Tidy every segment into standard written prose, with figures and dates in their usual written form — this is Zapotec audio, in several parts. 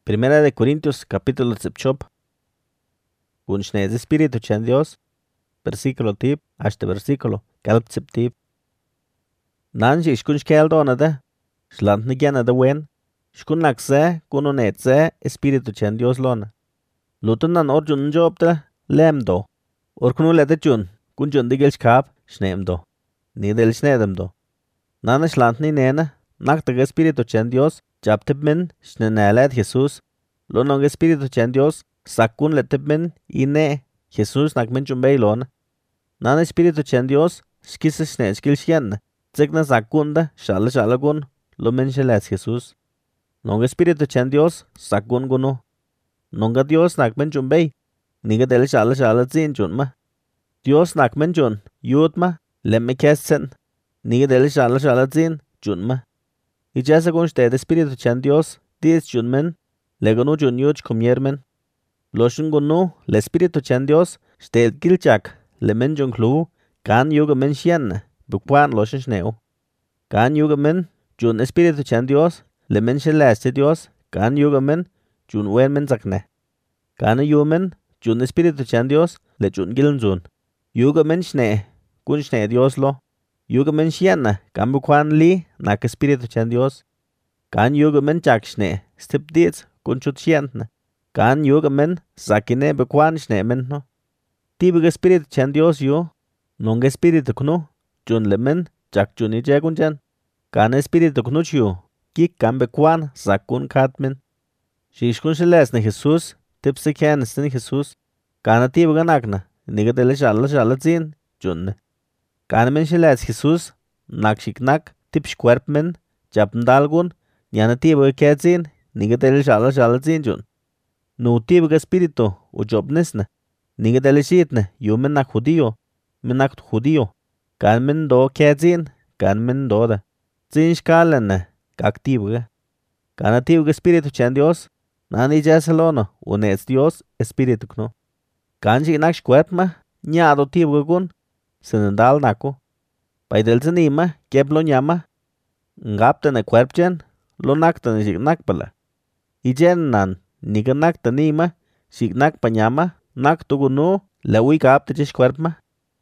Primera de Corintios, capítulo 17. Kunshnes Espíritu chen Dios, versículo tip, hasta versículo, kalp tip. Nanji shkunsh keldona da, shlant nigena da wen, shkun nakse, kunonetse, Espíritu chen Dios lona. Lutunan orjun njobda, lemdo. Orkunu ledechun, kunjun digel shkab, shnemdo. Nidel shnedemdo. Nana shlant ni nena, naktaga Espíritu chen Dios, chaptipmin, shnenalad Jesus. Lonong Espíritu chen Dios, sakun letipmin, ine, Jesus nakmin chumbay lona. Nana Espíritu chen Dios, shkisa shne shkil shyen, tsigna sakunda, shala gun, lumen shalas Jesus. Nong Espíritu chen Dios, sakun gunu. Nonga Dios nakmin chumbay, niga del shala zin chunma. Dios nakmin chun, yutma, lemme kessen, niga del shala zin chunma. Ichasa gun shted Espíritu chen Dios, dies chunmen, legonu chun yuch kumyermen. Loshun gunu, le Espíritu chen Dios, shted gilchak, le men jun klu, kan yuga men shien, bukwan loshun shneo. Kan yuga men, jun Espíritu chen Dios, le men shelaste Dios, kan yuga men, jun wen men zakne. Kan yumen, jun Espíritu chen Dios, le jun gilnzun. Yuga men shne, kun shne Dios lo. Yuga men shien, kan bukwan li, nak Espíritu chen Dios. Kan yuga men chak shne, stip dietz, kun chut shien. Kan yuga men, sakine bekwan shne men no. Tibig Espíritu chen Dios yu, nong Espíritu knu, jun le men, chak jun ije kunjan. Kan Espíritu knu yu, kik kan bekwan, sakun katmen. Shishkun shiles ne Jesus, tipsi kienes ne Jesus. Kan tibig anakna, niga dele shala zin, junne. Kan men shiles Jesus, nak shiknak, tip shkwerp men, chapndalgun, nyana tibig ketzin, niga dele shala zin jun. Nu tibig Espíritu, ujobnesna. Niga dele shitne, yu men nak judío, men nak judío. Kan men do ketzin, kan men do da. Zin shkalene, kak tibiga. Kan tibig Espíritu chen Dios, nani jasalono, unets Dios, Espíritu kno. Kan shiknak shkwerpma, nyado tibiga gun, sinendal nako. Paidel zanima, keblo nyama, ngaptene kwerpchen, lo naktene shiknak pala. Ijen nan, niga nakta nima, shiknak pa nyama, nakto gunu, lewi kapte chish kwerpma.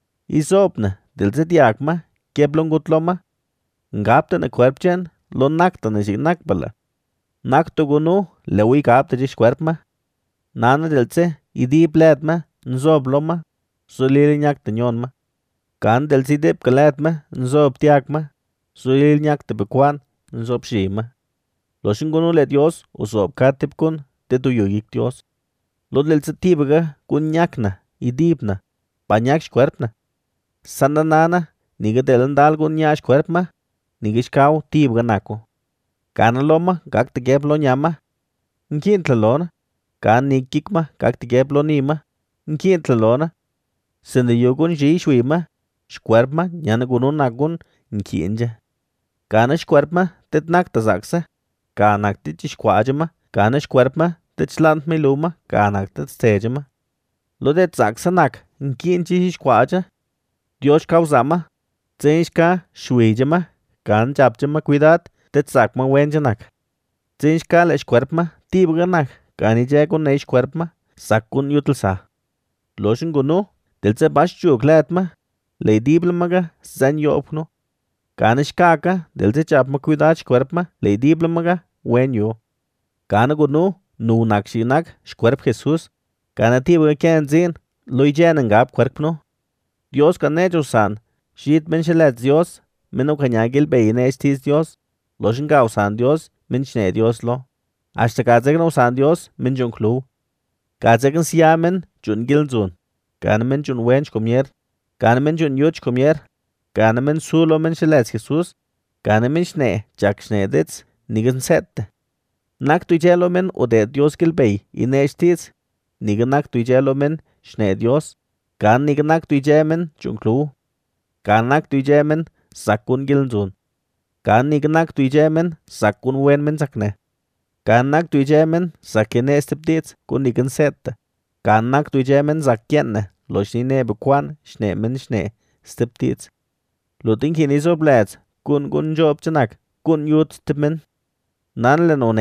Isopna, delze diakma, keblon gutloma, ngapte ne kwerpchen, lo nakta ne shiknak pala. Nakto gunu, lewi kapte chish kwerpma. Nana delze, idi pletma, nzob loma, sulili nyakta nyonma. Kan delzi dip kaletma, nzob tiakma, sulili nyakta bekwan, nzob shima. Loshin gunu le Dios, usob katip kun, tetuyo yik Dios. Lo delze tibiga, kun nyakna, idipna, pa nyak shkwerpna. Sanda nana, niga delen dal gun nyash kwerpma, niga shkaw tibiga nako. Kana loma, kak te geblo nyama, nkintla lona. Kan ni kikma, kak te geblo nima, nkintla lona. Sende yogun shishwima, shkwerpma, nyana gunun nakgun, nkinja. Kana shkwerpma, tet nakta zaksa. Kanak tit shkwajama, kana shkwerpma, tet shlant miluma, kanak tet stejama. Lo det zaksa nak, nkinchi shkwaja. Dios kausama, zinshka shwijama, kan chapjama cuidad, tet zakma wenjanak. Zinshka le shkwerpma, tibiganak, kan ijegun ne shkwerpma, sakun yutlsa. Loshin gunu, delze bash chukletma, le diblamaga, zan yopno. Kan shkaka, delze chapma cuidad shkwerpma, le diblamaga, wen yo. Kan gunu, nu nakshinak, shkwerp Jesus, kan tibiga kenzin, lo ijenan gap kwerpno. Dios kan nejusan, shit men shelet Dios, meno kanyagil beyine estis Dios, loshin ka usan Dios, men shne Dios lo. Hasta kazegna usan Dios, men jun klu. Kazegn siyamen, jun gilzun. Kan men jun wench komier, kan men jun yuch komier, kan men sulo men shelet Jesus, kan men shne, chak shne dits, nigan sette. Nak tu jelo men ode Dios gilbey, ine estis, nigan nak tu jelo men, shne Dios. Kan niganak tu ijemen chunklu. Kan nak tu ijemen sakun gilnzun. Kan niganak tu ijemen sakun wen men sakne. Kan nak tu ijemen sakine estipdits kun nigan sette. Kan nak tu ijemen zakienne lo shine bekwan shne men shne stipdits. Lo tinkin iso bleds kun job chanak kun yut timen. Nan le none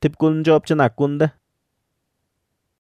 tip kun job chana kunde